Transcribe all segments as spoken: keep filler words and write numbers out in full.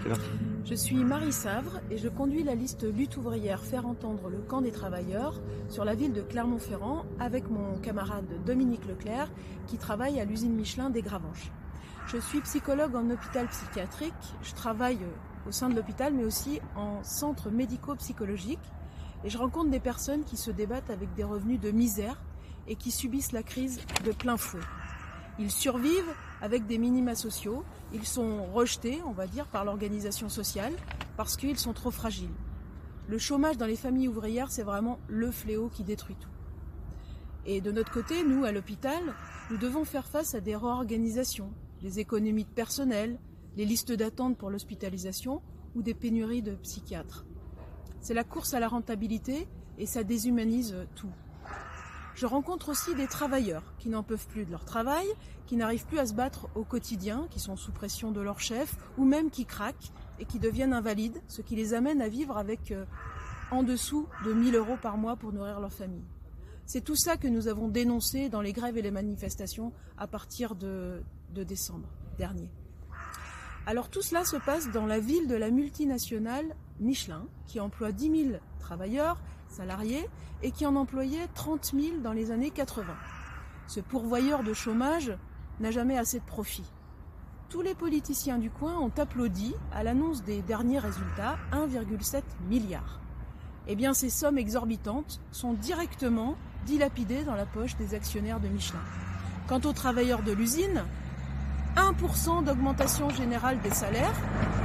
C'est là. Je suis Marie Savre et je conduis la liste Lutte ouvrière Faire entendre le camp des travailleurs sur la ville de Clermont-Ferrand avec mon camarade Dominique Leclerc qui travaille à l'usine Michelin des Gravenches. Je suis psychologue en hôpital psychiatrique, je travaille au sein de l'hôpital mais aussi en centre médico-psychologique et je rencontre des personnes qui se débattent avec des revenus de misère et qui subissent la crise de plein fouet. Ils survivent avec des minima sociaux, ils sont rejetés, on va dire, par l'organisation sociale parce qu'ils sont trop fragiles. Le chômage dans les familles ouvrières, c'est vraiment le fléau qui détruit tout. Et de notre côté, nous, à l'hôpital, nous devons faire face à des réorganisations, des économies de personnel, les listes d'attente pour l'hospitalisation ou des pénuries de psychiatres. C'est la course à la rentabilité et ça déshumanise tout. Je rencontre aussi des travailleurs qui n'en peuvent plus de leur travail, qui n'arrivent plus à se battre au quotidien, qui sont sous pression de leur chef, ou même qui craquent et qui deviennent invalides, ce qui les amène à vivre avec euh, en dessous de mille euros par mois pour nourrir leur famille. C'est tout ça que nous avons dénoncé dans les grèves et les manifestations à partir de, de décembre dernier. Alors tout cela se passe dans la ville de la multinationale Michelin, qui emploie dix mille travailleurs, salariés, et qui en employait trente mille dans les années quatre-vingts. Ce pourvoyeur de chômage n'a jamais assez de profit. Tous les politiciens du coin ont applaudi à l'annonce des derniers résultats, un virgule sept milliard. Eh bien, ces sommes exorbitantes sont directement dilapidées dans la poche des actionnaires de Michelin. Quant aux travailleurs de l'usine, un pour cent d'augmentation générale des salaires,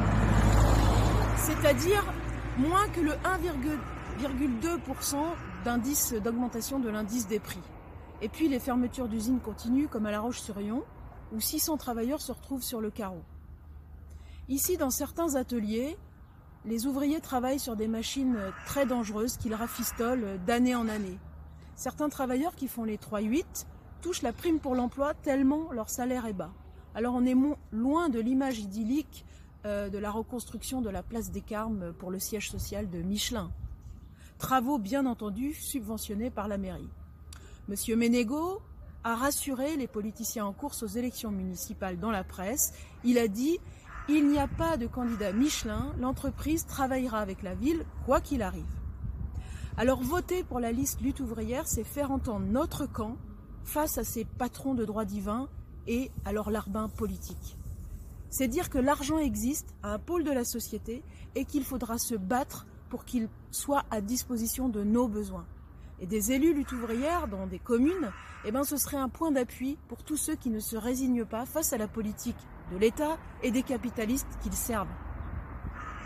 c'est-à-dire moins que le un virgule deux pour cent d'indice d'augmentation de l'indice des prix. Et puis les fermetures d'usines continuent comme à La Roche-sur-Yon, où six cents travailleurs se retrouvent sur le carreau. Ici, dans certains ateliers, les ouvriers travaillent sur des machines très dangereuses qu'ils rafistolent d'année en année. Certains travailleurs qui font les trois huit touchent la prime pour l'emploi tellement leur salaire est bas. Alors on est loin de l'image idyllique euh, de la reconstruction de la place des Carmes pour le siège social de Michelin. Travaux bien entendu subventionnés par la mairie. Monsieur Ménégo a rassuré les politiciens en course aux élections municipales dans la presse. Il a dit « Il n'y a pas de candidat Michelin, l'entreprise travaillera avec la ville quoi qu'il arrive ». Alors voter pour la liste Lutte ouvrière, c'est faire entendre notre camp face à ces patrons de droit divin et à leur larbin politique. C'est dire que l'argent existe à un pôle de la société et qu'il faudra se battre pour qu'il soit à disposition de nos besoins. Et des élus lutte ouvrière dans des communes, eh ben ce serait un point d'appui pour tous ceux qui ne se résignent pas face à la politique de l'État et des capitalistes qu'ils servent.